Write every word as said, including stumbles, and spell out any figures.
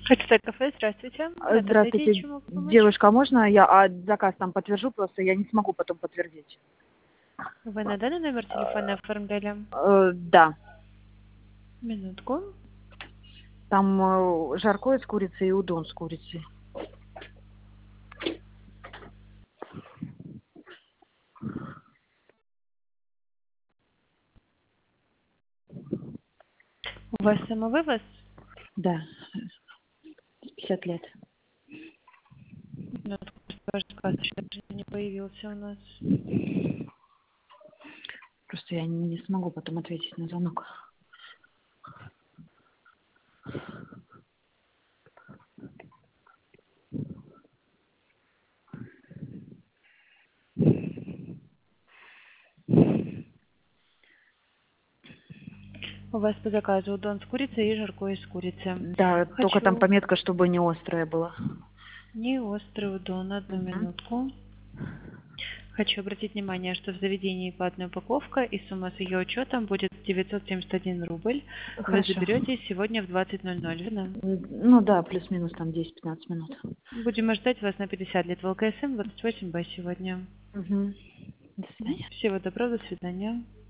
Хотите кафе? Здравствуйте. А, Здравствуйте, Здравствуйте, чем могу помочь? девушка, а можно я а, заказ там подтвержу, просто я не смогу потом подтвердить? Вы на данный номер телефона оформляли? Э, да, Минутку. там э, жаркое с курицей и удон с курицей. У вас самовывоз? Да, пятьдесят лет. Минутку, ваш заказ еще даже не появился у нас. Просто я не, не смогу потом ответить на звонок. У вас по заказу удон с курицей и жаркое с курицей. Да, только там Хочу пометка, чтобы не острая была. не острый удон, одну Мгм. минутку. Хочу обратить внимание, что в заведении платная упаковка и сумма с ее учетом будет девятьсот семьдесят один рубль. Вы Хорошо. заберете сегодня в двадцать ноль ноль, верно? М, Ну да, плюс-минус там десять-пятнадцать минут. Будем ждать вас на пятьдесят лет в ЛКСМ двадцать восемь Б сегодня. Угу. До Мгм. свидания. Всего доброго, до свидания.